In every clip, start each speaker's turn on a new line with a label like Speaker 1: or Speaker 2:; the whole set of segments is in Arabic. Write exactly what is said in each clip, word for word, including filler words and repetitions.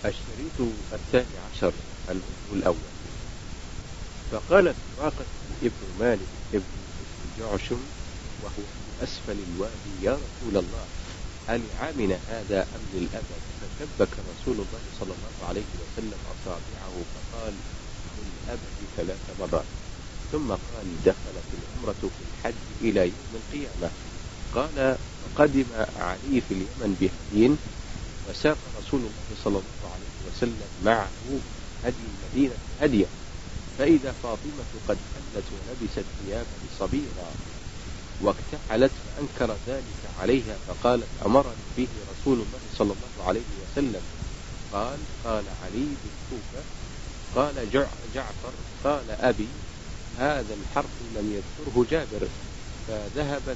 Speaker 1: الشريط الثاني عشر، الوجه الأول. فقال سراقة ابن مالك ابن جعشم وهو في أسفل الوادي: يا رسول الله، ألعامنا هذا أم للأبد؟ فشبك رسول الله صلى الله عليه وسلم أصابعه فقال: للأبد ثلاث مرات. ثم قال: دخلت العمرة في الحج إلى يوم القيامة. قال: فقدم علي في اليمن بهدي، وساق رسول الله صلى الله عليه وسلم معه هدي المدينة هديا، فإذا فاطمة قد حلت ولبست ثيابا صبيرا واكتحلت، فأنكر ذلك عليها فقالت: أمرني به رسول الله صلى الله عليه وسلم. قال: قال علي بالكوفة. قال جعفر: قال أبي: هذا الحرف لم يذكره جابر. فذهبت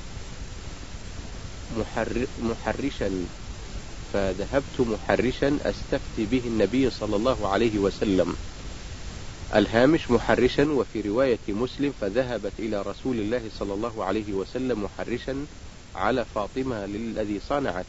Speaker 1: محر محرشا فذهبت محرشا أستفتي به النبي صلى الله عليه وسلم. الهامش: محرشا. وفي رواية مسلم: فذهبت إلى رسول الله صلى الله عليه وسلم محرشا على فاطمة للذي صنعت،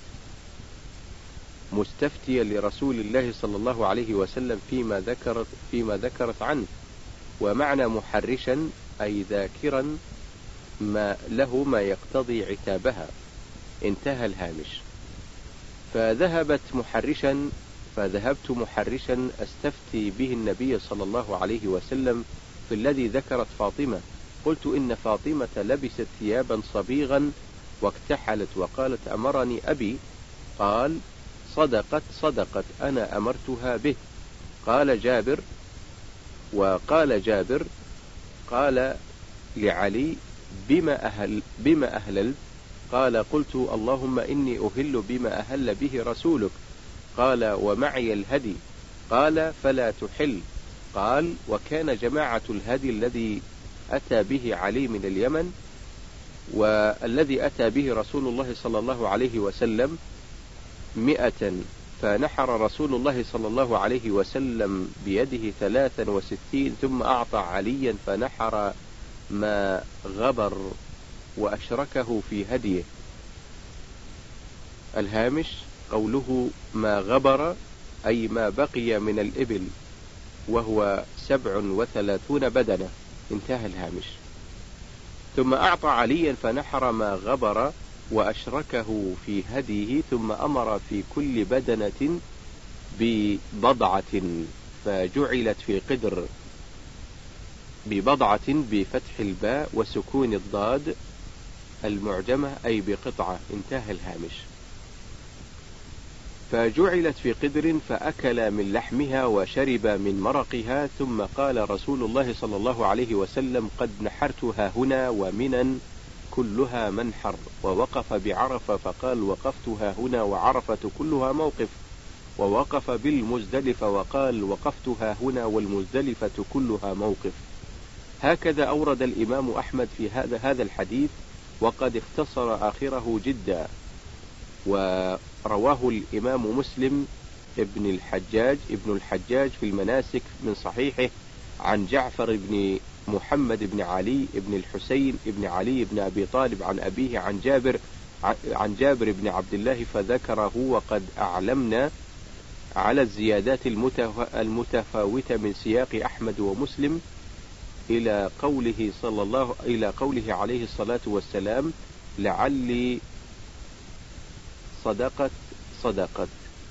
Speaker 1: مستفتيا لرسول الله صلى الله عليه وسلم فيما ذكرت, فيما ذكرت عنه. ومعنى محرشا أي ذاكرا ما له ما يقتضي عتابها. انتهى الهامش. فذهبت محرشا فذهبت محرشا أستفتي به النبي صلى الله عليه وسلم في الذي ذكرت فاطمة. قلت: إن فاطمة لبست ثيابا صبيغا واكتحلت وقالت: أمرني أبي. قال: صدقت صدقت أنا أمرتها به. قال جابر وقال جابر قال لعلي: بما أهل بما أهللت؟ قال: قلت: اللهم إني أهل بما أهل به رسولك. قال: ومعي الهدي. قال: فلا تحل. قال: وكان جماعة الهدي الذي أتى به علي من اليمن والذي أتى به رسول الله صلى الله عليه وسلم مئة، فنحر رسول الله صلى الله عليه وسلم بيده ثلاثا وستين، ثم أعطى عليا فنحر ما غبر وأشركه في هديه. الهامش: قوله ما غبر أي ما بقي من الإبل، وهو سبع وثلاثون بدنة. انتهى الهامش. ثم أعطى عليا فنحر ما غبر وأشركه في هديه، ثم أمر في كل بدنة ببضعة فجعلت في قدر، ببضعة بفتح الباء وسكون الضاد المعجمة أي بقطعة. انتهى الهامش. فجعلت في قدر فأكل من لحمها وشرب من مرقها. ثم قال رسول الله صلى الله عليه وسلم: قد نحرتها هنا ومنا كلها منحر. ووقف بعرفة فقال: وقفتها هنا وعرفة كلها موقف. ووقف بالمزدلفة وقال: وقفتها هنا والمزدلفة كلها موقف. هكذا أورد الإمام أحمد في هذا هذا الحديث، وقد اختصر آخره جدا. ورواه الإمام مسلم ابن الحجاج ابن الحجاج في المناسك من صحيحه عن جعفر بن محمد بن علي بن الحسين بن علي بن أبي طالب عن أبيه عن جابر عن جابر بن عبد الله فذكره. وقد أعلمنا على الزيادات المتفاوتة من سياق أحمد ومسلم إلى قوله صلى الله إلى قوله عليه الصلاة والسلام: لعلي صدقت صدقت،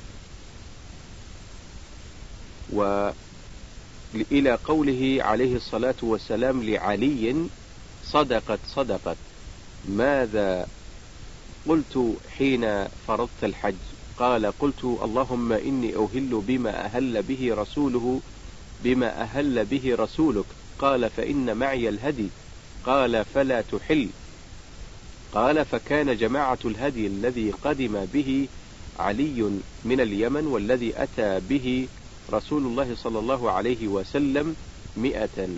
Speaker 1: وإلى قوله عليه الصلاة والسلام لعلي: صدقت صدقت. ماذا قلت حين فرضت الحج؟ قال: قلت: اللهم إني أهل بما أهل به رسوله بما أهل به رسولك. قال: فإن معي الهدي. قال: فلا تحل. قال: فكان جماعة الهدي الذي قدم به علي من اليمن والذي أتى به رسول الله صلى الله عليه وسلم مئة.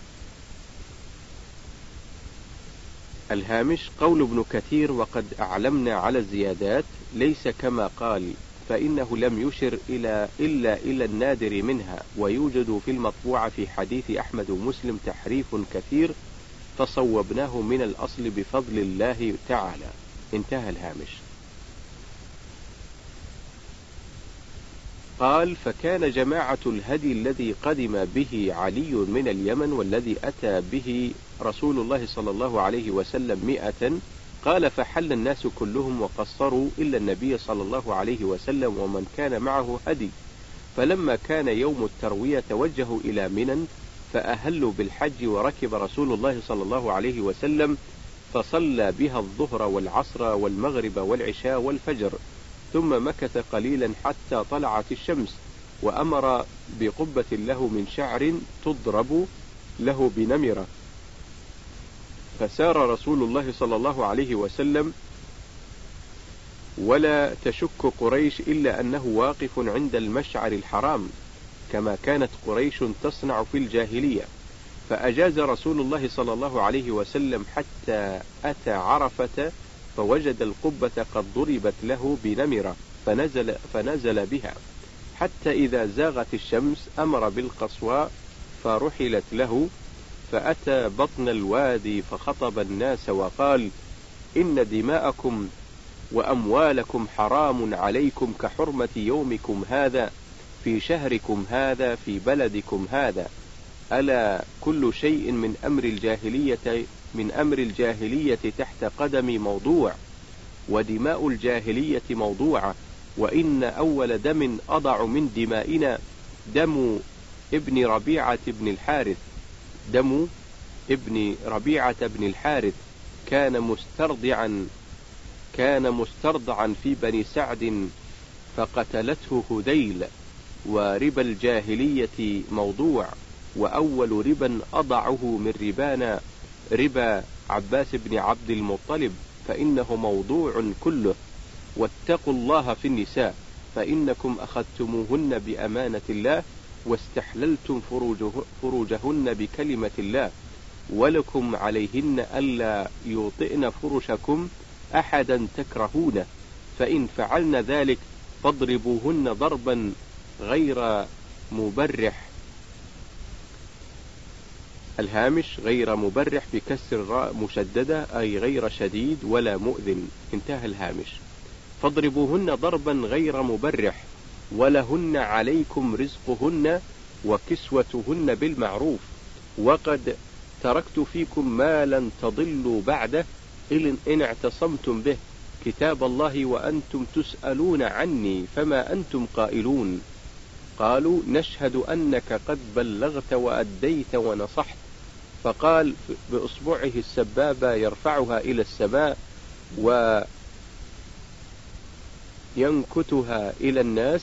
Speaker 1: الهامش: قول ابن كثير: وقد أعلمنا على الزيادات، ليس كما قال، فإنه لم يشر إلى إلا إلى النادر منها. ويوجد في المطبوعة في حديث أحمد ومسلم تحريف كثير، فصوبناه من الأصل بفضل الله تعالى. انتهى الهامش. قال: فكان جماعة الهدي الذي قدم به علي من اليمن والذي أتى به رسول الله صلى الله عليه وسلم مئة. قال: فحل الناس كلهم وقصروا إلا النبي صلى الله عليه وسلم ومن كان معه هدي. فلما كان يوم التروية توجهوا إلى منى فأهلوا بالحج، وركب رسول الله صلى الله عليه وسلم فصلى بها الظهر والعصر والمغرب والعشاء والفجر، ثم مكث قليلا حتى طلعت الشمس، وأمر بقبة له من شعر تضرب له بنمرة. فسار رسول الله صلى الله عليه وسلم ولا تشك قريش إلا أنه واقف عند المشعر الحرام كما كانت قريش تصنع في الجاهلية. فأجاز رسول الله صلى الله عليه وسلم حتى أتى عرفة فوجد القبة قد ضربت له بنمرة فنزل, فنزل بها حتى إذا زاغت الشمس أمر بالقصواء فرحلت له، فأتى بطن الوادي فخطب الناس وقال: إن دماءكم وأموالكم حرام عليكم كحرمة يومكم هذا في شهركم هذا في بلدكم هذا. ألا كل شيء من أمر الجاهلية من أمر الجاهلية تحت قدمي موضوع، ودماء الجاهلية موضوعة، وإن أول دم أضع من دمائنا دم ابن ربيعة بن الحارث دم ابن ربيعة بن الحارث كان مسترضعا كان مسترضعا في بني سعد فقتلته هذيل، وربا الجاهلية موضوع، وأول ربا أضعه من ربانا ربا عباس بن عبد المطلب فإنه موضوع كله. واتقوا الله في النساء فإنكم أخذتموهن بأمانة الله واستحللتم فروجه فروجهن بكلمة الله، ولكم عليهن ألا يوطئن فرشكم أحدا تكرهونه، فإن فعلن ذلك فاضربوهن ضربا غير مبرح. الهامش: غير مبرح بكسر الراء مشددة أي غير شديد ولا مؤذن. انتهى الهامش. فاضربوهن ضربا غير مبرح، ولهن عليكم رزقهن وكسوتهن بالمعروف، وقد تركت فيكم ما لن تضلوا بعده إن اعتصمتم به، كتاب الله وأنتم تسألون عني فما أنتم قائلون. قالوا: نشهد أنك قد بلغت وأديت ونصحت. فقال بإصبعه السبابة يرفعها إلى السماء وينكتها إلى الناس: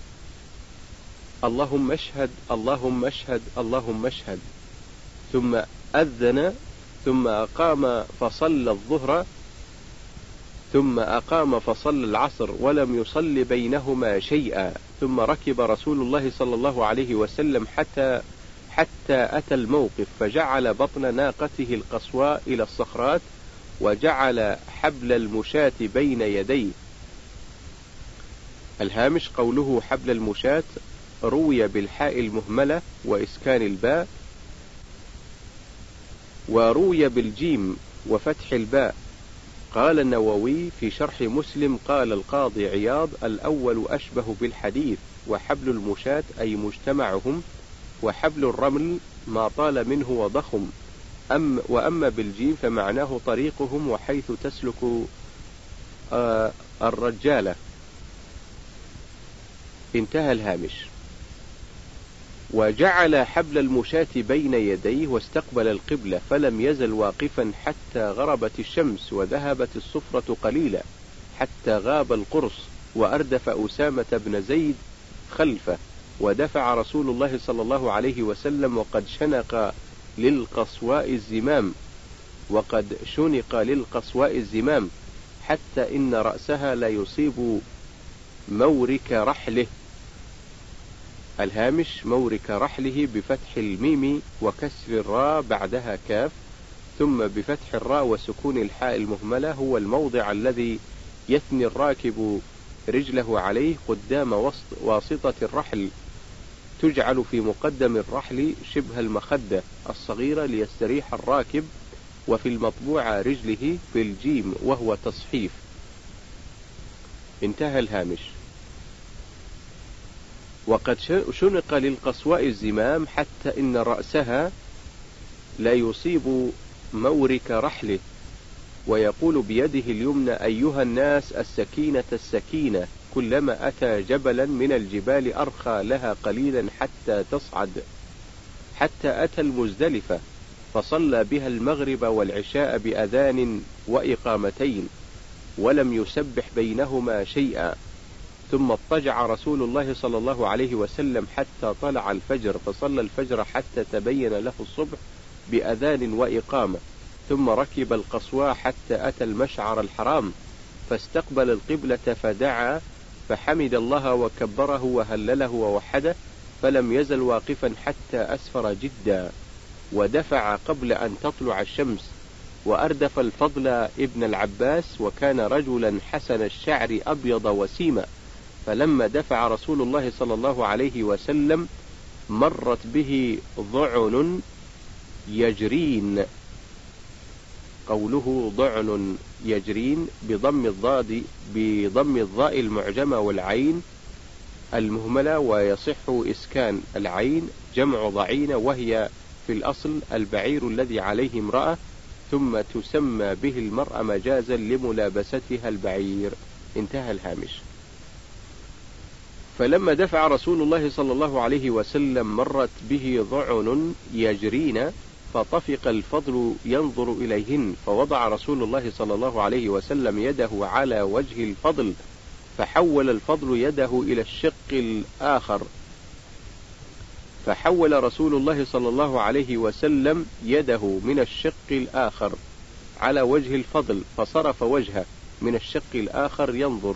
Speaker 1: اللهم اشهد اللهم اشهد اللهم اشهد. ثم أذن ثم أقام فصلى الظهر ثم أقام فصلى العصر ولم يصل بينهما شيئا، ثم ركب رسول الله صلى الله عليه وسلم حتى حتى أتى الموقف، فجعل بطن ناقته القصواء إلى الصخرات، وجعل حبل المشاة بين يديه. الهامش: قوله حبل المشاة روي بالحاء المهملة وإسكان الباء، وروي بالجيم وفتح الباء. قال النووي في شرح مسلم: قال القاضي عياض: الأول أشبه بالحديث، وحبل المشاة أي مجتمعهم، وحبل الرمل ما طال منه وضخم، أم وأما بالجيم فمعناه طريقهم وحيث تسلك آه الرجالة. انتهى الهامش. وجعل حبل المشاة بين يديه واستقبل القبلة، فلم يزل واقفا حتى غربت الشمس وذهبت الصفرة قليلا حتى غاب القرص، وأردف أسامة بن زيد خلفه، ودفع رسول الله صلى الله عليه وسلم وقد شنق للقصواء الزمام وقد شنق للقصواء الزمام حتى إن رأسها لا يصيب مورك رحله. الهامش: مورك رحله بفتح الميم وكسر الراء بعدها كاف، ثم بفتح الراء وسكون الحاء المهملة، هو الموضع الذي يثني الراكب رجله عليه قدام واسطة الرحل، تجعل في مقدم الرحل شبه المخدة الصغيرة ليستريح الراكب، وفي المطبوعة رجله في الجيم وهو تصحيف. انتهى الهامش. وقد شنق للقصواء الزمام حتى إن رأسها لا يصيب مورك رحله، ويقول بيده اليمنى: أيها الناس، السكينة السكينة. كلما أتى جبلا من الجبال أرخى لها قليلا حتى تصعد، حتى أتى المزدلفة فصلى بها المغرب والعشاء بأذان وإقامتين، ولم يسبح بينهما شيئا. ثم اضطجع رسول الله صلى الله عليه وسلم حتى طلع الفجر، فصلى الفجر حتى تبين له الصبح بأذان وإقامة. ثم ركب القصواء حتى أتى المشعر الحرام، فاستقبل القبلة فدعا، فحمد الله وكبره وهلله ووحده، فلم يزل واقفا حتى أسفر جدا، ودفع قبل أن تطلع الشمس، وأردف الفضل ابن العباس، وكان رجلا حسن الشعر أبيض وسيما. فلما دفع رسول الله صلى الله عليه وسلم مرت به ضعن يجرين. قوله ضعن يجرين بضم الضاد بضم الضاء المعجمة والعين المهملة، ويصح إسكان العين جمع ضعينة، وهي في الأصل البعير الذي عليه امرأة، ثم تسمى به المرأة مجازا لملابستها البعير. انتهى الهامش. فلما دفع رسول الله صلى الله عليه وسلم مرت به ضعن يجرين، فطفق الفضل ينظر إليهن، فوضع رسول الله صلى الله عليه وسلم يده على وجه الفضل، فحول الفضل يده إلى الشق الآخر فحول رسول الله صلى الله عليه وسلم يده من الشق الآخر على وجه الفضل، فصرف وجهه من الشق الآخر ينظر،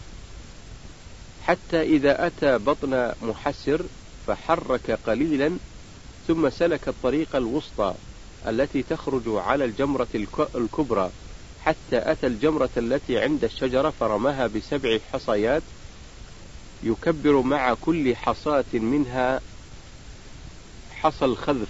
Speaker 1: حتى إذا أتى بطن محسر فحرك قليلا، ثم سلك الطريق الوسطى التي تخرج على الجمرة الكبرى، حتى أتى الجمرة التي عند الشجرة فرماها بسبع حصيات، يكبر مع كل حصاة منها حصى الخذف.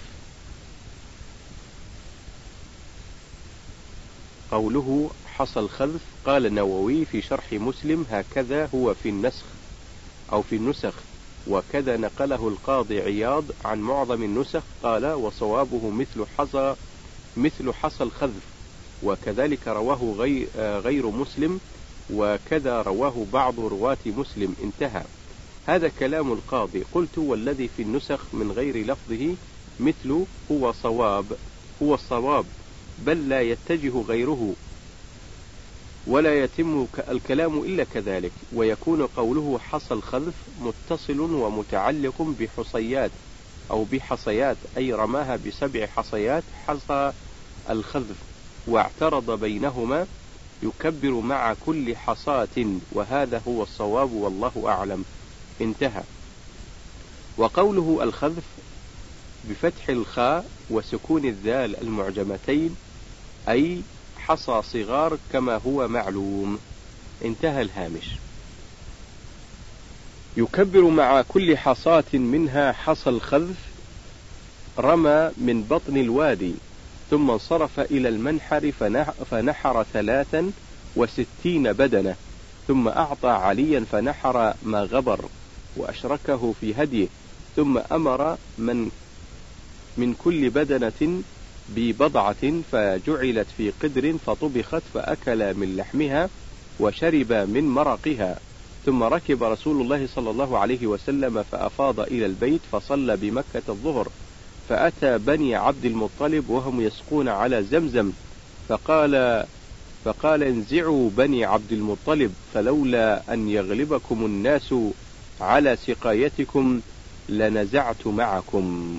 Speaker 1: قوله حصى الخذف قال النووي في شرح مسلم: هكذا هو في النسخ أو في النسخ، وكذا نقله القاضي عياض عن معظم النسخ، قال: وصوابه مثل حصى مثل حصى الخذف، وكذلك رواه غير, غير مسلم، وكذا رواه بعض رواة مسلم. انتهى. هذا كلام القاضي. قلت: والذي في النسخ من غير لفظه مثل هو صواب هو الصواب، بل لا يتجه غيره ولا يتم الكلام إلا كذلك، ويكون قوله حصى الخذف متصل ومتعلق بحصيات أو بحصيات، أي رماها بسبع حصيات حصى الخذف، واعترض بينهما يكبر مع كل حصاة، وهذا هو الصواب والله أعلم. انتهى. وقوله الخذف بفتح الخاء وسكون الذال المعجمتين أي حصى صغار كما هو معلوم. انتهى الهامش. يكبر مع كل حصاة منها حصى الخذف، رمى من بطن الوادي، ثم انصرف إلى المنحر فنحر ثلاثا وستين بدنة، ثم أعطى عليا فنحر ما غبر وأشركه في هديه، ثم أمر من من كل بدنة ببضعة فجعلت في قدر فطبخت، فأكل من لحمها وشرب من مرقها. ثم ركب رسول الله صلى الله عليه وسلم فأفاض إلى البيت، فصلى بمكة الظهر، فأتى بني عبد المطلب وهم يسقون على زمزم، فقال فقال انزعوا بني عبد المطلب، فلولا أن يغلبكم الناس على سقايتكم لنزعت معكم.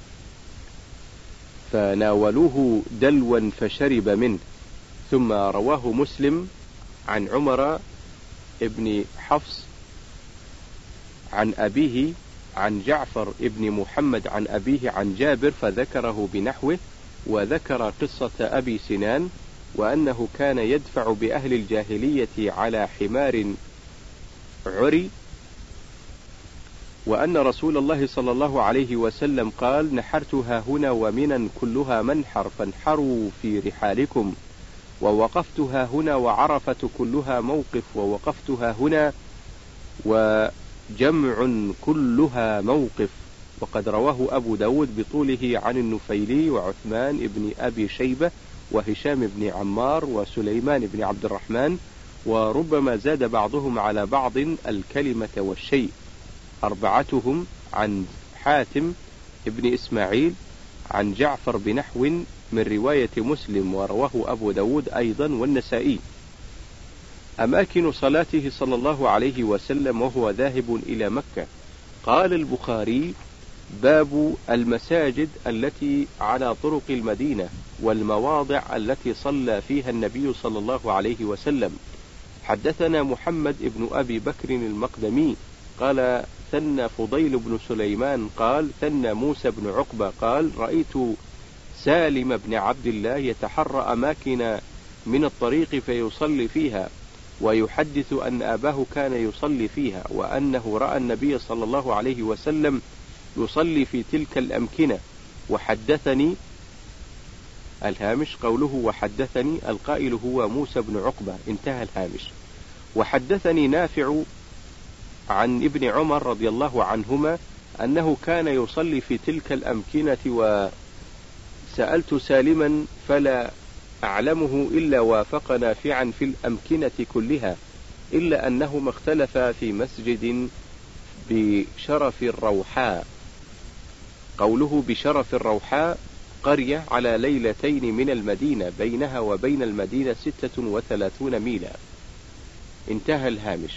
Speaker 1: فناولوه دلوا فشرب منه. ثم رواه مسلم عن عمر ابن حفص عن أبيه عن جعفر ابن محمد عن أبيه عن جابر فذكره بنحوه، وذكر قصة أبي سنان، وأنه كان يدفع بأهل الجاهلية على حمار عري، وأن رسول الله صلى الله عليه وسلم قال: نحرتها هنا ومنا كلها منحر فانحروا في رحالكم، ووقفتها هنا وعرفة كلها موقف ووقفتها هنا جمع كلها موقف. وقد رواه أبو داود بطوله عن النفيلي وعثمان بن أبي شيبة وهشام بن عمار وسليمان بن عبد الرحمن، وربما زاد بعضهم على بعض الكلمة والشيء. أربعتهم عن حاتم بن إسماعيل عن جعفر بنحو من رواية مسلم، ورواه أبو داود أيضا والنسائي. أماكن صلاته صلى الله عليه وسلم وهو ذاهب إلى مكة. قال البخاري: باب المساجد التي على طرق المدينة والمواضع التي صلى فيها النبي صلى الله عليه وسلم. حدثنا محمد بن أبي بكر المقدمي قال ثنى فضيل بن سليمان قال ثنى موسى بن عقبة قال رأيت سالم بن عبد الله يتحرى أماكن من الطريق فيصلي فيها، ويحدث أن أباه كان يصلي فيها، وأنه رأى النبي صلى الله عليه وسلم يصلي في تلك الأمكنة. وحدثني الهامش قوله وحدثني القائل هو موسى بن عقبة، انتهى الهامش. وحدثني نافع عن ابن عمر رضي الله عنهما أنه كان يصلي في تلك الأمكنة، وسألت سالما فلا أعلمه إلا وافق نافعا في الأمكنة كلها، إلا أنهما اختلفا في مسجد بشرف الروحاء. قوله بشرف الروحاء قرية على ليلتين من المدينة، بينها وبين المدينة ستة وثلاثون ميلا، انتهى الهامش.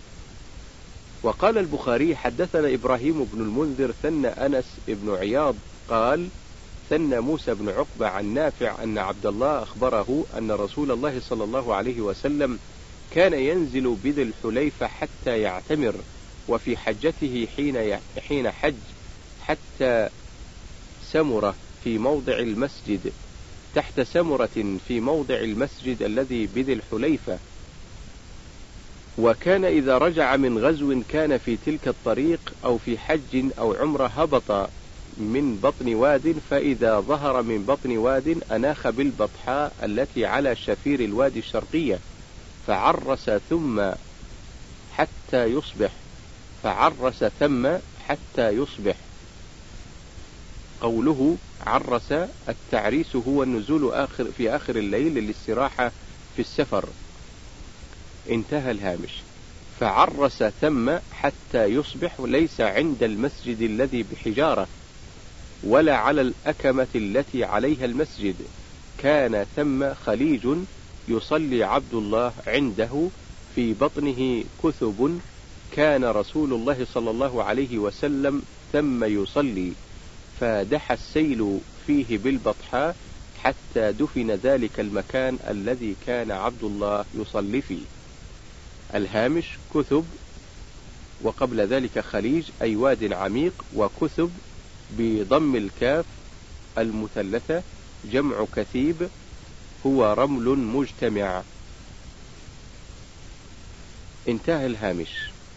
Speaker 1: وقال البخاري حدثنا إبراهيم بن المنذر ثنى أنس بن عياض قال ثنى موسى بن عقبة عن نافع أن عبد الله أخبره أن رسول الله صلى الله عليه وسلم كان ينزل بذي الحليفة حتى يعتمر، وفي حجته حين حين حج حتى سمرة في موضع المسجد تحت سمرة في موضع المسجد الذي بذي الحليفة. وكان إذا رجع من غزو كان في تلك الطريق أو في حج أو عمرة هبط من بطن واد، فإذا ظهر من بطن واد أناخ بالبطحاء التي على شفير الوادي الشرقية، فعرس ثم حتى يصبح فعرس ثم حتى يصبح. قوله عرس التعريس هو النزول آخر في آخر الليل للاستراحة في السفر، انتهى الهامش. فعرس ثم حتى يصبح ليس عند المسجد الذي بحجارة ولا على الأكمة التي عليها المسجد، كان ثم خليج يصلي عبد الله عنده في بطنه كثب، كان رسول الله صلى الله عليه وسلم ثم يصلي، فدح السيل فيه بالبطحاء حتى دفن ذلك المكان الذي كان عبد الله يصلي فيه. الهامش كثب وقبل ذلك خليج أي واد عميق، وكثب بضم الكاف المثلثة جمع كثيب هو رمل مجتمع، انتهى الهامش.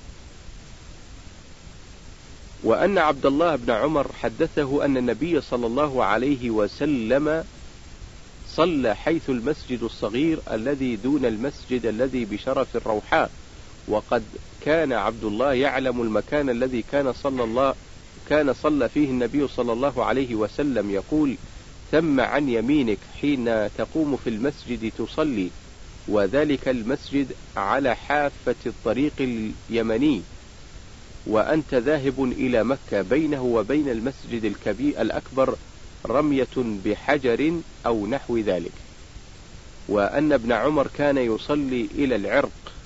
Speaker 1: وأن عبد الله بن عمر حدثه أن النبي صلى الله عليه وسلم صلى حيث المسجد الصغير الذي دون المسجد الذي بشرف الروحاء، وقد كان عبد الله يعلم المكان الذي كان صلى الله كان صلى فيه النبي صلى الله عليه وسلم، يقول ثم عن يمينك حين تقوم في المسجد تصلي، وذلك المسجد على حافة الطريق اليمني، وأنت ذاهب إلى مكة، بينه وبين المسجد الكبير الأكبر رمية بحجر أو نحو ذلك. وأن ابن عمر كان يصلي إلى العرق.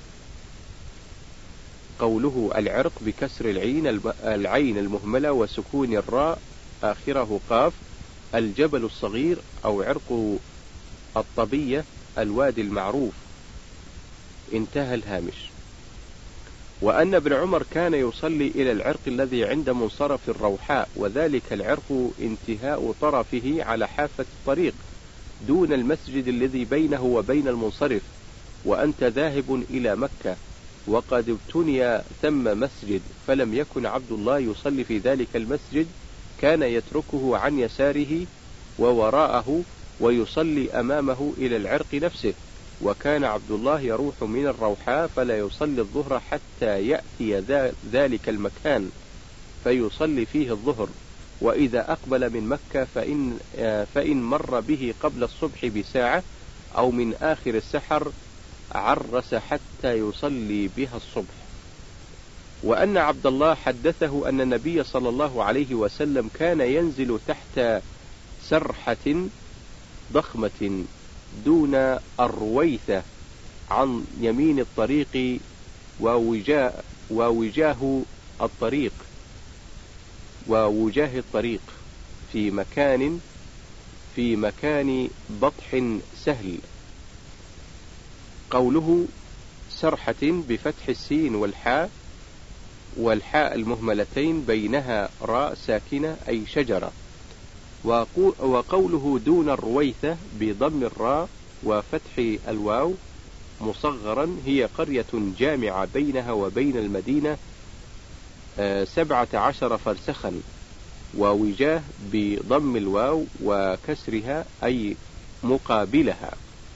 Speaker 1: قوله العرق بكسر العين العين المهملة وسكون الراء آخره قاف، الجبل الصغير أو عرق الطبية الوادي المعروف، انتهى الهامش. وأن ابن عمر كان يصلي إلى العرق الذي عند منصرف الروحاء، وذلك العرق انتهاء طرفه على حافة الطريق دون المسجد الذي بينه وبين المنصرف، وأنت ذاهب إلى مكة، وقد ابتني ثم مسجد، فلم يكن عبد الله يصلي في ذلك المسجد، كان يتركه عن يساره ووراءه ويصلي أمامه إلى العرق نفسه، وكان عبد الله يروح من الروحاء فلا يصلي الظهر حتى يأتي ذلك المكان فيصلي فيه الظهر، وإذا أقبل من مكة فإن, فإن مر به قبل الصبح بساعة أو من آخر السحر عرس حتى يصلي بها الصبح. وأن عبد الله حدثه أن النبي صلى الله عليه وسلم كان ينزل تحت سرحة ضخمة دون الرويثة عن يمين الطريق ووجاه, ووجاه الطريق ووجاه الطريق في مكان في مكان بطح سهل. قوله سرحة بفتح السين والحاء والحاء المهملتين بينها راء ساكنة أي شجرة. وقوله دون الرويثة بضم الراء وفتح الواو مصغرا هي قرية جامعة بينها وبين المدينة سبعة عشر فرسخا، ووجاه بضم الواو وكسرها أي مقابلها.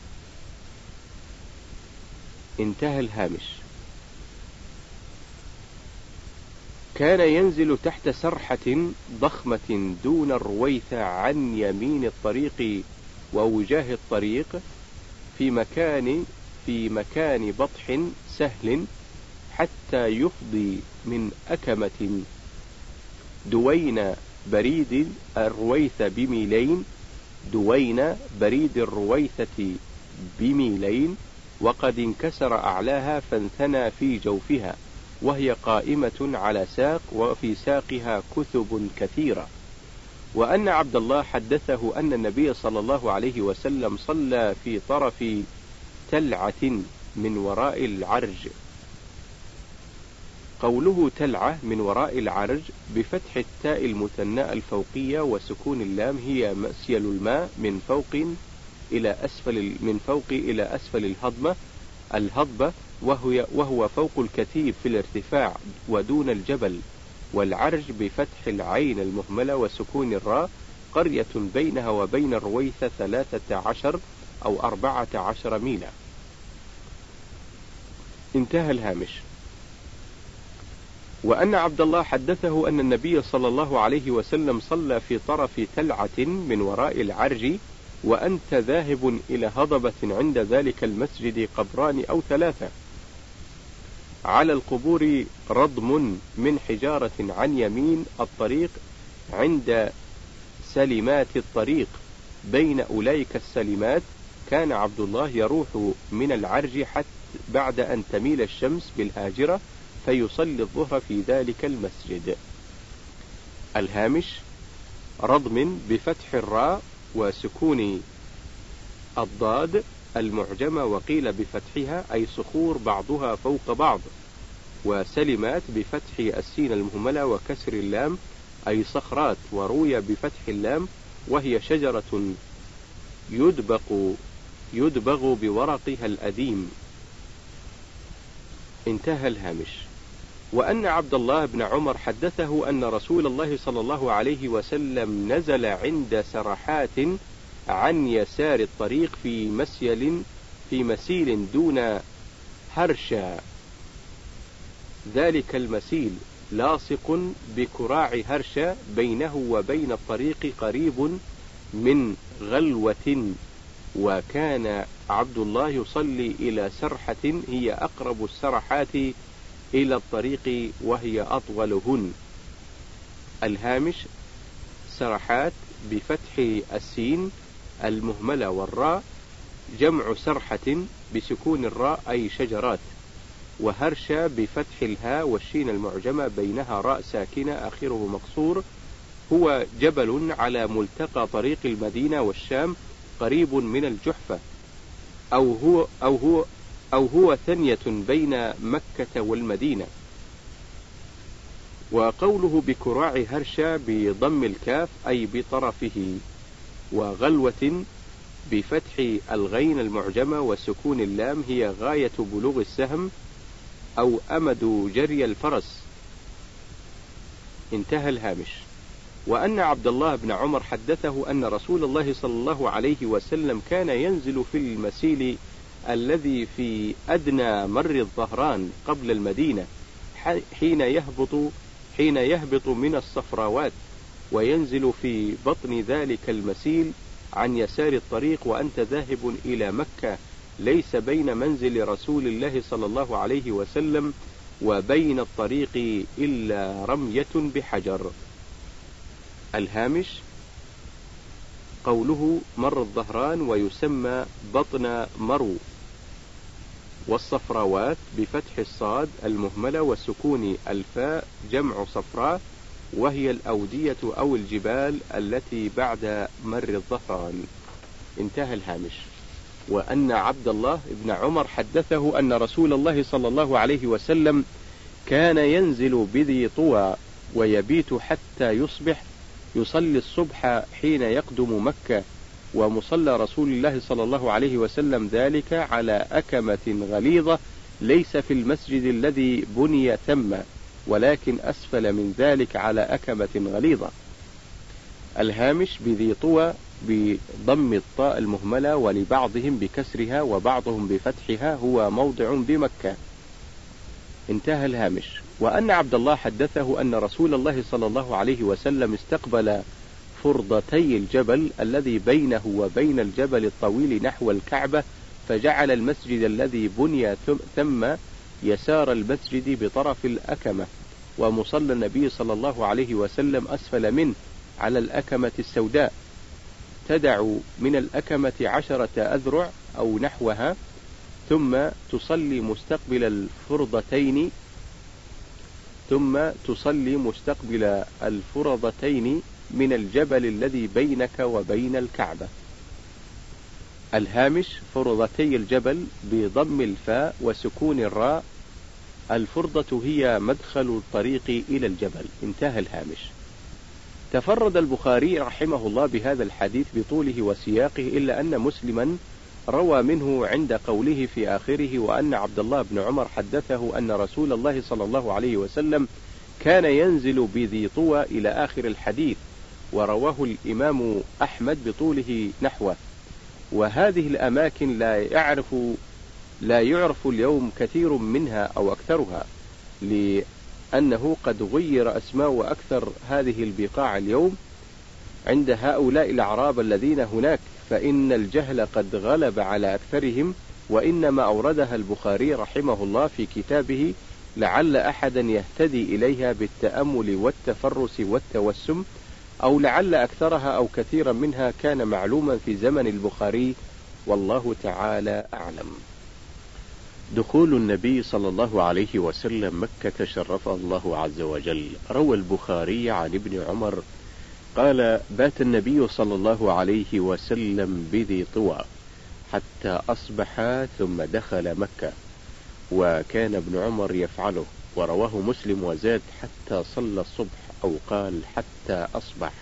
Speaker 1: انتهى الهامش. كان ينزل تحت سرحة ضخمة دون الرويثة عن يمين الطريق ووجاه الطريق في مكان في مكان بطح سهل حتى يفضي من أكمة دوين بريد الرويثة بميلين دوين بريد الرويثة بميلين، وقد انكسر أعلاها فانثنى في جوفها، وهي قائمة على ساق وفي ساقها كثب كثيرة. وأن عبد الله حدثه أن النبي صلى الله عليه وسلم صلى في طرف تلعة من وراء العرج. قوله تلعة من وراء العرج بفتح التاء المثناء الفوقية وسكون اللام هي مسيل الماء من فوق إلى أسفل من فوق إلى أسفل الهضمة الهضبة، وهو, وهو فوق الكتيب في الارتفاع ودون الجبل. والعرج بفتح العين المهملة وسكون الراء قرية بينها وبين الرويثة ثلاثة عشر أو أربعة عشر ميلا. انتهى الهامش. وأن عبد الله حدثه أن النبي صلى الله عليه وسلم صلى في طرف تلعة من وراء العرج وأنت ذاهب إلى هضبة عند ذلك المسجد قبران أو ثلاثة، على القبور رضم من حجارة عن يمين الطريق عند سلمات الطريق. بين أولئك السلمات كان عبد الله يروح من العرج حتى بعد أن تميل الشمس بالهاجرة فيصلي الظهر في ذلك المسجد. الهامش. رضم بفتح الراء وسكون الضاد المعجمة وقيل بفتحها أي صخور بعضها فوق بعض، وسلمات بفتح السين المهملة وكسر اللام أي صخرات، وروي بفتح اللام وهي شجرة يدبق يدبغ بورقها الأديم. انتهى الهامش. وأن عبد الله بن عمر حدثه أن رسول الله صلى الله عليه وسلم نزل عند سرحات عن يسار الطريق في مسيل في مسيل دون هرشا. ذلك المسيل لاصق بكراع هرشا بينه وبين الطريق قريب من غلوة. وكان عبد الله يصلي إلى سرحة هي أقرب السرحات إلى الطريق وهي أطولهن. الهامش. سرحات بفتح السين المهملة والراء جمع سرحة بسكون الراء أي شجرات، وهرشة بفتح الهاء والشين المعجمة بينها راء ساكنة آخره مقصور، هو جبل على ملتقى طريق المدينة والشام قريب من الجحفة، أو هو أو هو أو هو ثنية بين مكة والمدينة. وقوله بكراع هرشة بضم الكاف أي بطرفه، وغلوة بفتح الغين المعجمة وسكون اللام هي غاية بلوغ السهم أو أمد جري الفرس. انتهى الهامش. وأن عبد الله بن عمر حدثه أن رسول الله صلى الله عليه وسلم كان ينزل في المسيل الذي في أدنى مر الظهران قبل المدينة، حين يهبط حين يهبط من الصفراوات وينزل في بطن ذلك المسيل عن يسار الطريق وأنت ذاهب إلى مكة، ليس بين منزل رسول الله صلى الله عليه وسلم وبين الطريق إلا رمية بحجر. الهامش: قوله مر الظهران ويسمى بطن مرو، والصفراوات بفتح الصاد المهملة وسكون الفاء جمع صفراء، وهي الأودية أو الجبال التي بعد مر الظهران. انتهى الهامش. وأن عبد الله بن عمر حدثه أن رسول الله صلى الله عليه وسلم كان ينزل بذي طوى ويبيت حتى يصبح، يصلي الصبح حين يقدم مكة، ومصلى رسول الله صلى الله عليه وسلم ذلك على أكمة غليظة ليس في المسجد الذي بني ثم، ولكن أسفل من ذلك على أكمة غليظة. الهامش: بذي طوى بضم الطاء المهملة، ولبعضهم بكسرها وبعضهم بفتحها، هو موضع بمكة. انتهى الهامش. وأن عبد الله حدثه أن رسول الله صلى الله عليه وسلم استقبل فرضتي الجبل الذي بينه وبين الجبل الطويل نحو الكعبة، فجعل المسجد الذي بني ثم يسار المسجد بطرف الأكمة، ومصلى النبي صلى الله عليه وسلم أسفل منه على الأكمة السوداء، تدع من الأكمة عشرة أذرع أو نحوها، ثم تصلي مستقبل الفرضتين ثم تصلي مستقبل الفرضتين من الجبل الذي بينك وبين الكعبة. الهامش: فرضتي الجبل بضم الفاء وسكون الراء، الفرضة هي مدخل الطريق إلى الجبل. انتهى الهامش. تفرد البخاري رحمه الله بهذا الحديث بطوله وسياقه، إلا أن مسلما روى منه عند قوله في آخره: وأن عبد الله بن عمر حدثه أن رسول الله صلى الله عليه وسلم كان ينزل بذي طوى إلى آخر الحديث، ورواه الإمام أحمد بطوله نحوه. وهذه الأماكن لا يعرف لا يعرف اليوم كثير منها أو أكثرها، لأنه قد غير أسماء أكثر هذه البقاع اليوم عند هؤلاء الأعراب الذين هناك، فإن الجهل قد غلب على أكثرهم، وإنما أوردها البخاري رحمه الله في كتابه لعل أحدا يهتدي إليها بالتأمل والتفرس والتوسم، أو لعل أكثرها أو كثيرا منها كان معلوما في زمن البخاري، والله تعالى أعلم. دخول النبي صلى الله عليه وسلم مكة شرفه الله عز وجل. روى البخاري عن ابن عمر قال: بات النبي صلى الله عليه وسلم بذي طوى حتى أصبح ثم دخل مكة، وكان ابن عمر يفعله. ورواه مسلم وزاد: حتى صلى الصبح، أو قال حتى أصبح.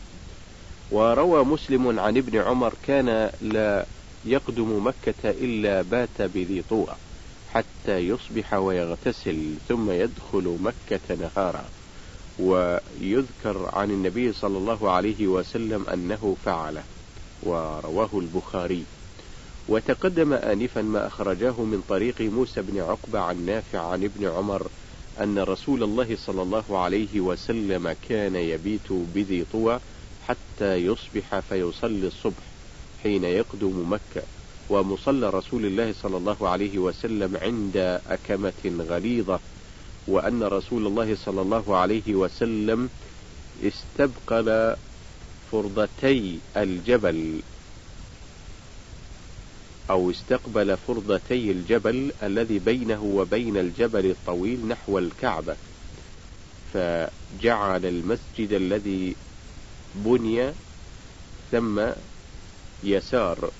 Speaker 1: وروى مسلم عن ابن عمر: كان لا يقدم مكة إلا بات بذي طوى حتى يصبح ويغتسل ثم يدخل مكة نهارا. ويذكر عن النبي صلى الله عليه وسلم أنه فعله، ورواه البخاري. وتقدم آنفا ما أخرجاه من طريق موسى بن عقبة عن نافع عن ابن عمر أن رسول الله صلى الله عليه وسلم كان يبيت بذي طوى حتى يصبح فيصلي الصبح حين يقدم مكة، ومصلى رسول الله صلى الله عليه وسلم عند أكمة غليظة، وأن رسول الله صلى الله عليه وسلم استبقل فرضتي الجبل أو استقبل فرضتي الجبل الذي بينه وبين الجبل الطويل نحو الكعبة، فجعل المسجد الذي بني ثم يسار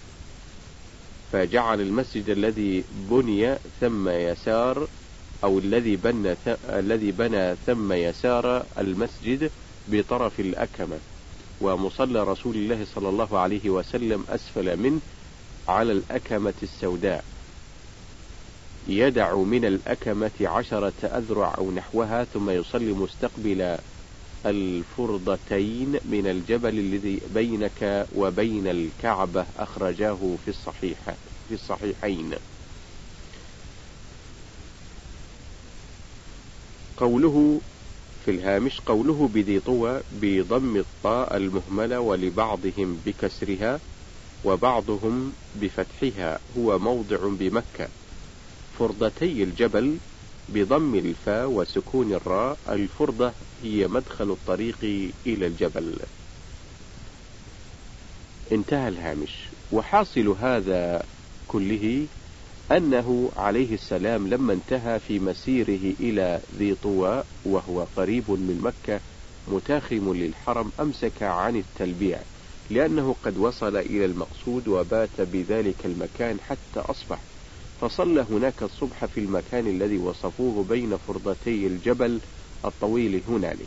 Speaker 1: فجعل المسجد الذي بني ثم يسار أو الذي بنى الذي بنى ثم يسار المسجد بطرف الأكمة، ومصلى رسول الله صلى الله عليه وسلم أسفل منه على الأكمة السوداء، يدع من الأكمة عشرة أذرع أو نحوها، ثم يصلي مستقبل الفرضتين من الجبل الذي بينك وبين الكعبة. أخرجاه في الصحيح. في الصحيحين. قوله في الهامش قوله بذي طوى بضم الطاء المهملة ولبعضهم بكسرها وبعضهم بفتحها هو موضع بمكة. فرضتي الجبل بضم الفاء وسكون الراء. الفرضة هي مدخل الطريق إلى الجبل. انتهى الهامش. وحاصل هذا كله أنه عليه السلام لما انتهى في مسيره إلى ذي طوى وهو قريب من مكة متاخم للحرم أمسك عن التلبيع لأنه قد وصل إلى المقصود وبات بذلك المكان حتى أصبح، فصلى هناك الصبح في المكان الذي وصفوه بين فرضتي الجبل الطويل هنالك.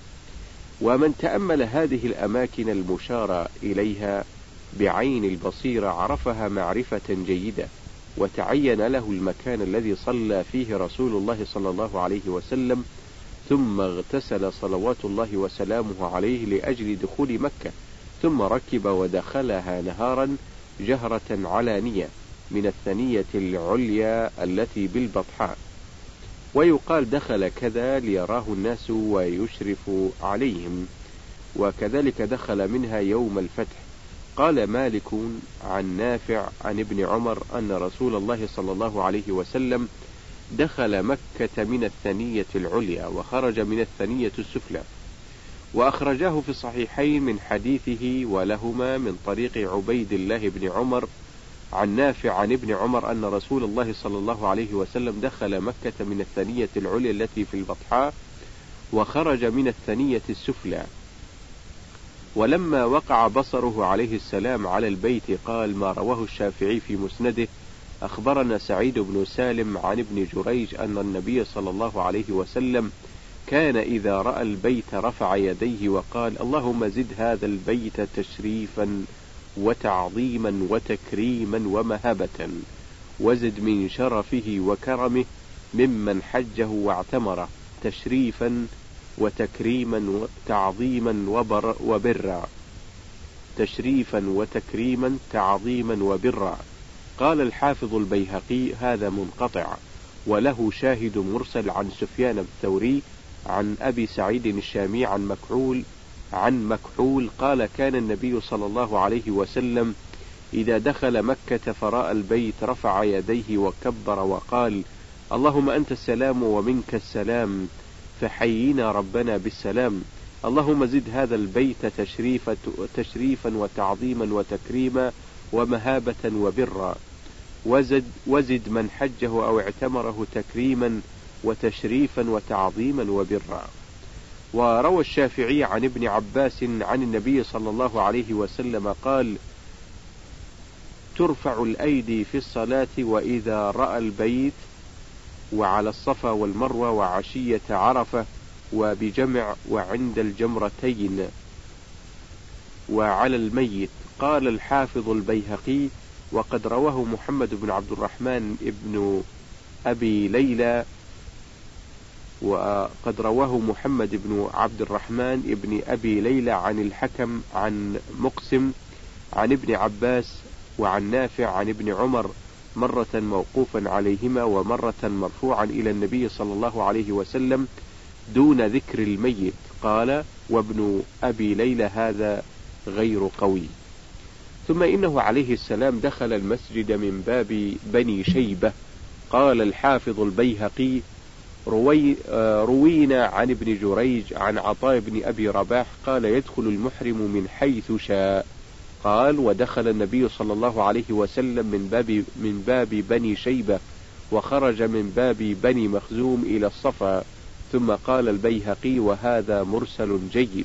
Speaker 1: ومن تأمل هذه الأماكن المشار إليها بعين البصيرة عرفها معرفة جيدة، وتعين له المكان الذي صلى فيه رسول الله صلى الله عليه وسلم، ثم اغتسل صلوات الله وسلامه عليه لأجل دخول مكة، ثم ركب ودخلها نهارا جهرة علانية من الثنية العليا التي بالبطحاء. ويقال دخل كذا ليراه الناس ويشرف عليهم، وكذلك دخل منها يوم الفتح. قال مالك عن نافع عن ابن عمر أن رسول الله صلى الله عليه وسلم دخل مكة من الثنية العليا وخرج من الثنية السفلى، وأخرجاه في الصحيحين من حديثه ولهما من طريق عبيد الله بن عمر عن نافع عن ابن عمر أن رسول الله صلى الله عليه وسلم دخل مكة من الثنية العليا التي في البطحاء وخرج من الثنية السفلى. ولما وقع بصره عليه السلام على البيت قال ما رواه الشافعي في مسنده أخبرنا سعيد بن سالم عن ابن جريج أن النبي صلى الله عليه وسلم كان إذا رأى البيت رفع يديه وقال اللهم زد هذا البيت تشريفا وتعظيما وتكريما ومهابة، وزد من شرفه وكرمه ممن حجه واعتمره تشريفا وتكريما وتعظيما وبر وبرا تشريفا وتكريما تعظيما وبرا. قال الحافظ البيهقي هذا منقطع وله شاهد مرسل عن سفيان الثوري عن أبي سعيد الشامي عن مكحول عن مكحول قال كان النبي صلى الله عليه وسلم إذا دخل مكة فرأى البيت رفع يديه وكبر وقال اللهم أنت السلام ومنك السلام فحيينا ربنا بالسلام، اللهم زد هذا البيت تشريفا, تشريفا وتعظيما وتكريما ومهابة وبرا، وزد, وزد من حجه أو اعتمره تكريما وتشريفا وتعظيما وبرا. وروى الشافعي عن ابن عباس عن النبي صلى الله عليه وسلم قال ترفع الأيدي في الصلاة وإذا رأى البيت وعلى الصفا والمروة وعشية عرفة وبجمع وعند الجمرتين وعلى الميت. قال الحافظ البيهقي وقد رواه محمد بن عبد الرحمن ابن أبي ليلى وقد رواه محمد بن عبد الرحمن ابن أبي ليلى عن الحكم عن مقسم عن ابن عباس وعن نافع عن ابن عمر مرة موقوفا عليهما ومرة مرفوعا إلى النبي صلى الله عليه وسلم دون ذكر الميت. قال وابن أبي ليلى هذا غير قوي. ثم إنه عليه السلام دخل المسجد من باب بني شيبة. قال الحافظ البيهقي روي روينا عن ابن جريج عن عطاء بن أبي رباح قال يدخل المحرم من حيث شاء. قال ودخل النبي صلى الله عليه وسلم من باب من باب بني شيبة وخرج من باب بني مخزوم إلى الصفا. ثم قال البيهقي وهذا مرسل جيد.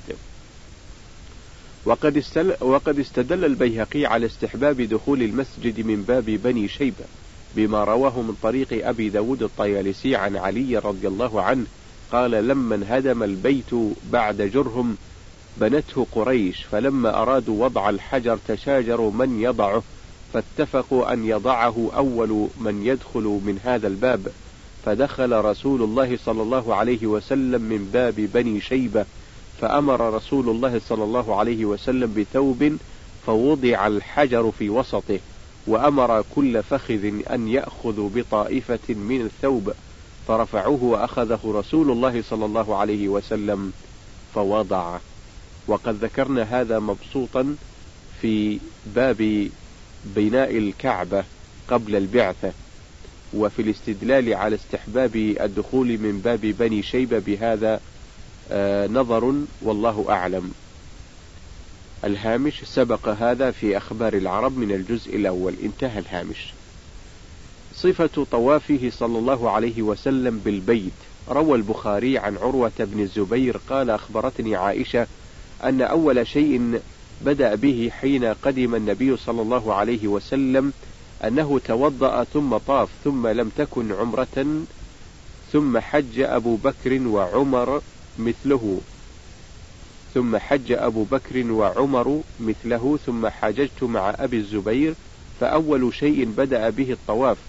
Speaker 1: وقد, وقد استدل البيهقي على استحباب دخول المسجد من باب بني شيبة بما رواه من طريق أبي داود الطيالسي عن علي رضي الله عنه قال لما انهدم البيت بعد جرهم بنته قريش فلما أرادوا وضع الحجر تشاجروا من يضعه فاتفقوا أن يضعه أول من يدخل من هذا الباب، فدخل رسول الله صلى الله عليه وسلم من باب بني شيبة فأمر رسول الله صلى الله عليه وسلم بثوب فوضع الحجر في وسطه وأمر كل فخذ أن يأخذ بطائفة من الثوب، فرفعوه وأخذه رسول الله صلى الله عليه وسلم فوضعه. وقد ذكرنا هذا مبسوطا في باب بناء الكعبة قبل البعثة، وفي الاستدلال على استحباب الدخول من باب بني شيبة بهذا آه نظر والله أعلم. الهامش: سبق هذا في أخبار العرب من الجزء الأول. انتهى الهامش. صفة طوافه صلى الله عليه وسلم بالبيت. روى البخاري عن عروة بن الزبير قال: أخبرتني عائشة أن أول شيء بدأ به حين قدم النبي صلى الله عليه وسلم أنه توضأ ثم طاف، ثم لم تكن عمرة، ثم حج أبو بكر وعمر مثله ثم حج أبو بكر وعمر مثله ثم حججت مع أبي الزبير، فأول شيء بدأ به الطواف،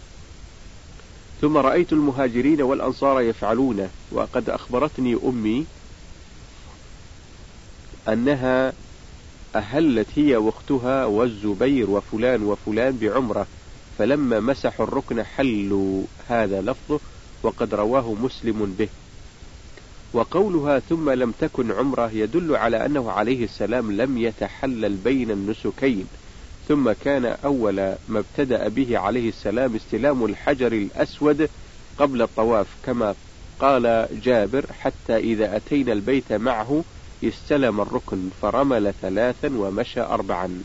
Speaker 1: ثم رأيت المهاجرين والأنصار يفعلونه. وقد أخبرتني أمي أنها أهلت هي واختها والزبير وفلان وفلان بعمرة، فلما مسحوا الركن حلوا. هذا لفظه، وقد رواه مسلم به. وقولها ثم لم تكن عمرة يدل على أنه عليه السلام لم يتحلل بين النسكين، ثم كان أول ما ابتدأ به عليه السلام استلام الحجر الأسود قبل الطواف، كما قال جابر: حتى إذا أتينا البيت معه استلم الركن فرمل ثلاثا ومشى أربعا.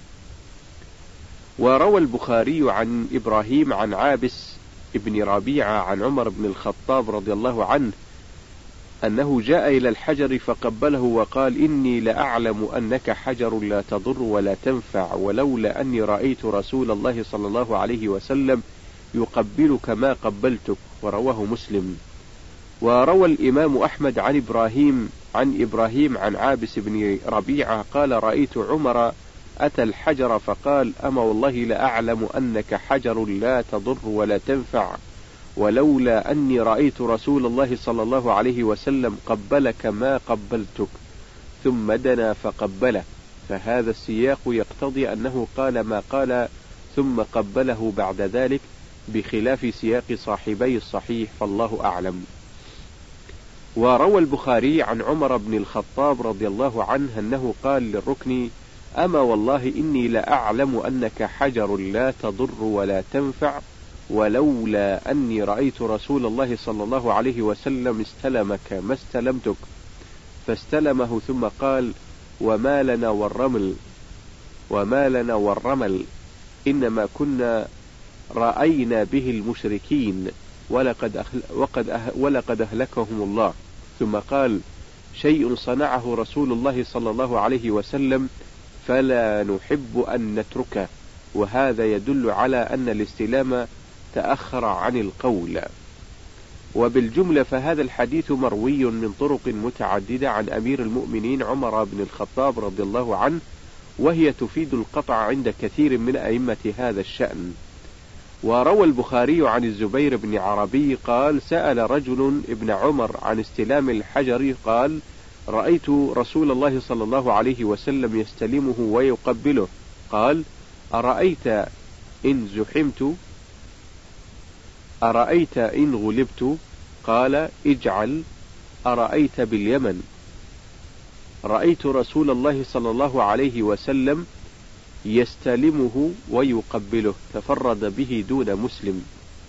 Speaker 1: وروى البخاري عن إبراهيم عن عابس ابن ربيعة عن عمر بن الخطاب رضي الله عنه أنه جاء إلى الحجر فقبله وقال: إني لأعلم أنك حجر لا تضر ولا تنفع، ولولا أني رأيت رسول الله صلى الله عليه وسلم يقبلك ما قبلتك. ورواه مسلم. وروى الإمام أحمد عن إبراهيم عن إبراهيم عن عابس بن ربيعة قال: رأيت عمر أتى الحجر فقال: أما والله لأعلم أنك حجر لا تضر ولا تنفع، ولولا أني رأيت رسول الله صلى الله عليه وسلم قبلك ما قبلتك. ثم دنا فقبله، فهذا السياق يقتضي أنه قال ما قال ثم قبله بعد ذلك، بخلاف سياق صاحبي الصحيح، فالله أعلم. وروى البخاري عن عمر بن الخطاب رضي الله عنه أنه قال للركن: أما والله إني لأعلم أنك حجر لا تضر ولا تنفع، ولولا أني رأيت رسول الله صلى الله عليه وسلم استلمك ما استلمتك. فاستلمه ثم قال: وما لنا والرمل وما لنا والرمل إنما كنا رأينا به المشركين ولقد, أهل وقد أه ولقد أهلكهم الله. ثم قال: شيء صنعه رسول الله صلى الله عليه وسلم فلا نحب أن نتركه. وهذا يدل على أن الاستلام تأخر عن القول. وبالجملة فهذا الحديث مروي من طرق متعددة عن أمير المؤمنين عمر بن الخطاب رضي الله عنه، وهي تفيد القطع عند كثير من أئمة هذا الشأن. وروى البخاري عن الزبير بن عربي قال: سأل رجل ابن عمر عن استلام الحجر قال: رأيت رسول الله صلى الله عليه وسلم يستلمه ويقبله. قال: أرأيت إن زحمت أرأيت إن غلبت؟ قال: اجعل. أرأيت باليمن؟ رأيت رسول الله صلى الله عليه وسلم يستلمه ويقبله. تفرد به دون مسلم.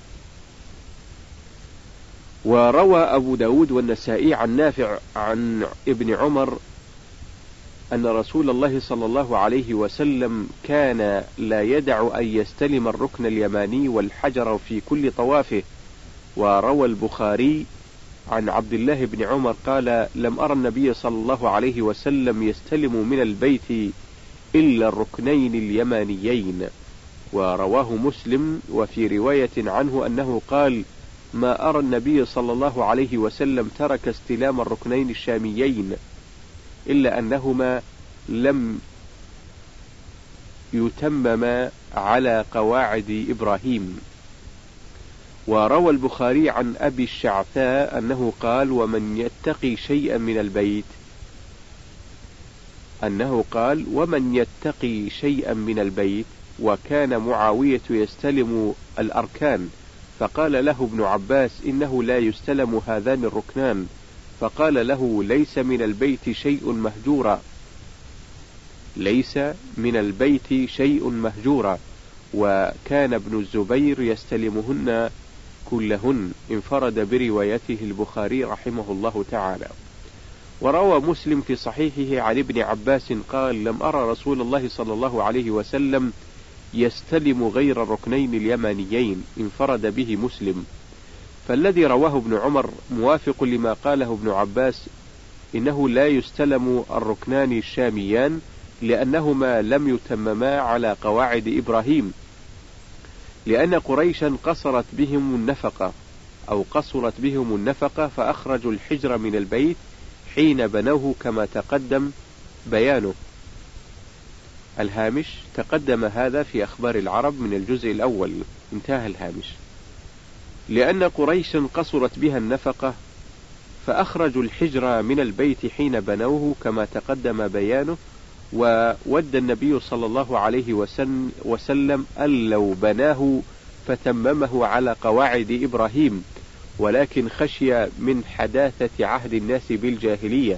Speaker 1: وروى أبو داود والنسائي عن نافع عن ابن عمر أن رسول الله صلى الله عليه وسلم كان لا يدع أن يستلم الركن اليماني والحجر في كل طوافه. وروى البخاري عن عبد الله بن عمر قال: لم أرى النبي صلى الله عليه وسلم يستلم من البيت إلا الركنين اليمانيين. ورواه مسلم. وفي رواية عنه أنه قال: ما أرى النبي صلى الله عليه وسلم ترك استلام الركنين الشاميين، إلا أنهما لم يتمما على قواعد إبراهيم. وروى البخاري عن أبي الشعثاء أنه قال: ومن يتقي شيئا من البيت أنه قال: ومن يتقي شيئا من البيت وكان معاوية يستلم الأركان، فقال له ابن عباس: إنه لا يستلم هذان الركنان، فقال له: ليس من البيت شيء مهجورا، ليس من البيت شيء مهجورا. وكان ابن الزبير يستلمهن كلهن. انفرد بروايته البخاري رحمه الله تعالى. وروى مسلم في صحيحه عن ابن عباس قال: لم أرى رسول الله صلى الله عليه وسلم يستلم غير الركنين اليمانيين. انفرد به مسلم. فالذي رواه ابن عمر موافق لما قاله ابن عباس، إنه لا يستلم الركنان الشاميان لأنهما لم يتمما على قواعد إبراهيم، لأن قريشا قصرت بهم النفقة أو قصرت بهم النفقة فأخرجوا الحجر من البيت حين بنوه كما تقدم بيانه. الهامش: تقدم هذا في أخبار العرب من الجزء الأول. انتهى الهامش. لأن قريشا قصرت بها النفقة فأخرجوا الحجر من البيت حين بنوه كما تقدم بيانه. وود النبي صلى الله عليه وسلم أن لو بناه فتممه على قواعد إبراهيم، ولكن خشي من حداثة عهد الناس بالجاهلية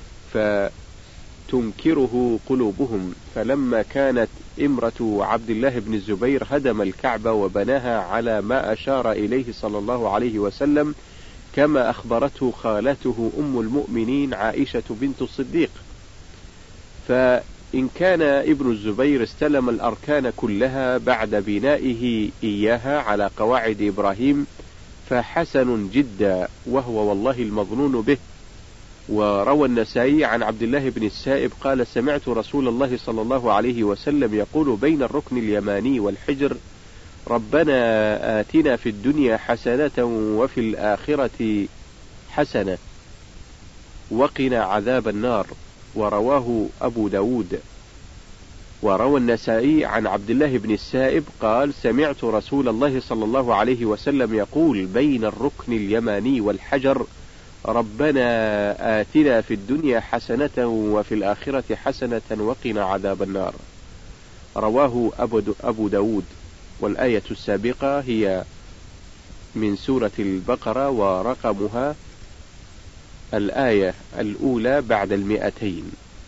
Speaker 1: فتنكره قلوبهم. فلما كانت امرة عبد الله بن الزبير هدم الكعبة وبناها على ما أشار إليه صلى الله عليه وسلم، كما أخبرته خالته أم المؤمنين عائشة بنت الصديق. فإن كان ابن الزبير استلم الأركان كلها بعد بنائه إياها على قواعد إبراهيم فحسن جدا، وهو والله المظنون به. وروى النسائي عن عبد الله بن السائب قال: سمعت رسول الله صلى الله عليه وسلم يقول بين الركن اليماني والحجر: ربنا آتنا في الدنيا حسنة وفي الآخرة حسنة وقنا عذاب النار. ورواه أبو داود. وروى النسائي عن عبد الله بن السائب قال: سمعت رسول الله صلى الله عليه وسلم يقول بين الركن اليماني والحجر: ربنا آتنا في الدنيا حسنة وفي الآخرة حسنة وقنا عذاب النار. رواه أبو داود. والآية السابقة هي من سورة البقرة، ورقمها الآية الأولى بعد المئتين.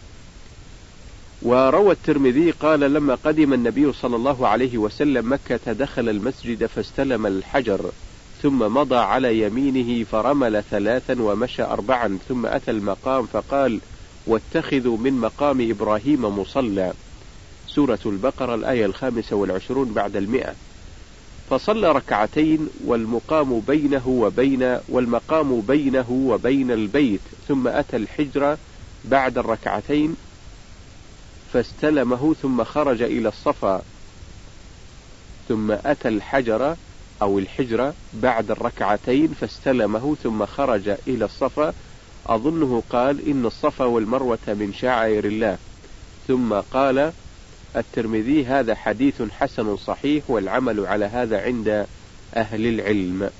Speaker 1: وروى الترمذي قال: لما قدم النبي صلى الله عليه وسلم مكة دخل المسجد فاستلم الحجر، ثم مضى على يمينه فرمل ثلاثا ومشى أربعا، ثم أتى المقام فقال: واتخذوا من مقام إبراهيم مصلى. سورة البقرة الآية الخامسة والعشرون بعد المئة. فصلى ركعتين والمقام بينه وبين والمقام بينه وبين البيت، ثم أتى الحجر بعد الركعتين فاستلمه، ثم خرج إلى الصفا، ثم أتى الحجر أو الحجر بعد الركعتين فاستلمه، ثم خرج إلى الصفا. أظنه قال: إن الصفا والمروة من شعائر الله. ثم قال الترمذي: هذا حديث حسن صحيح، والعمل على هذا عند أهل العلم.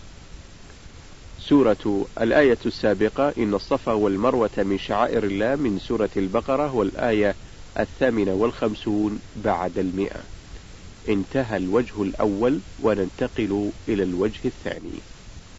Speaker 1: سورة الآية السابقة: إن الصفا والمروة من شعائر الله، من سورة البقرة، والآية الثامنة والخمسون بعد المئة. انتهى الوجه الأول، وننتقل إلى الوجه الثاني.